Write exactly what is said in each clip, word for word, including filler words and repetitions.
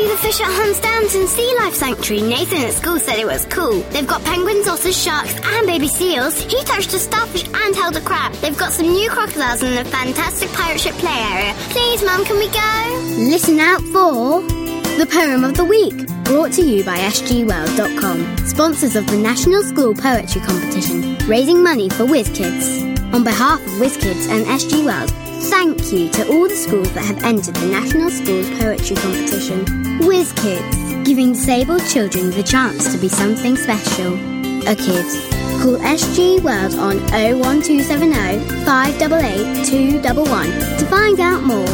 see the fish at Hans Downton Sea Life Sanctuary. Nathan at school said it was cool. They've got penguins, otters, sharks and baby seals. He touched a starfish and held a crab. They've got some new crocodiles and a fantastic pirate ship play area. Please, Mum, can we go? Listen out for the Poem of the Week, brought to you by s g world dot com, sponsors of the National School Poetry Competition, raising money for WizKids. On behalf of WizKids and S G World, thank you to all the schools that have entered the National Schools Poetry Competition. WizKids, giving disabled children the chance to be something special. A kid. Call S G World on oh one two seven oh, five eight eight, two one one to find out more.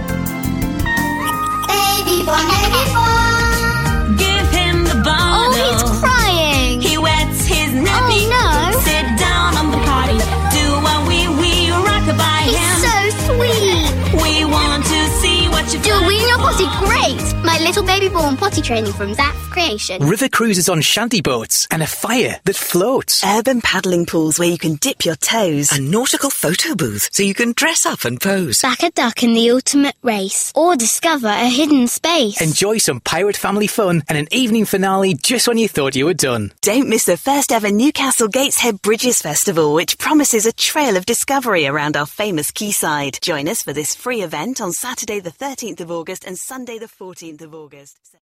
Baby boy, baby boy. Give him the bottle. Oh, he's crying. He wets his nappy. Oh, no. Sit down on the potty. Do what we, we rock-a-bye He's him. so sweet. We want to see what you've Do done. a wee in your potty, great. My little baby born potty training from Zap's creation. River cruises on shanty boats and a fire that floats. Urban paddling pools where you can dip your toes. A nautical photo booth so you can dress up and pose. Back a duck in the ultimate race, or discover a hidden space. Enjoy some pirate family fun and an evening finale just when you thought you were done. Don't miss the first ever Newcastle Gateshead Bridges Festival, which promises a trail of discovery around our famous quayside. Join us for this free event on Saturday the thirteenth of August and Sunday the fourteenth of August.